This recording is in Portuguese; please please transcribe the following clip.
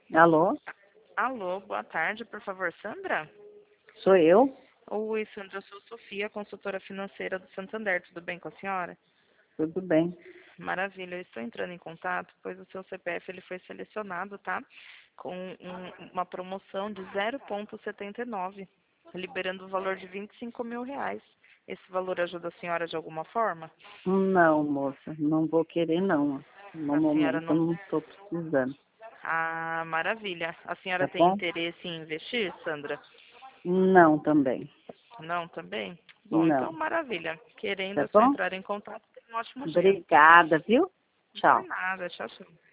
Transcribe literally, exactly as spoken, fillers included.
Alô? Alô, boa tarde, por favor, Sandra? Sou eu? Oi, Sandra, eu sou Sofia, consultora financeira do Santander, tudo bem com a senhora? Tudo bem. Maravilha, eu estou entrando em contato, pois o seu C P F ele foi selecionado, tá? Com um- uma promoção de zero vírgula setenta e nove, liberando o valor de vinte e cinco mil reais. Esse valor ajuda a senhora de alguma forma? Não, moça, não vou querer não. No A senhora momento eu não... não estou precisando. Ah, maravilha. A senhora Tá tem bom? interesse em investir, Sandra? Não também. Não, também? Bom, então Não. maravilha. Querendo Tá é só bom? entrar em contato, tenha um ótimo dia. Obrigada, viu? Por Tchau. nada, tchau, tchau.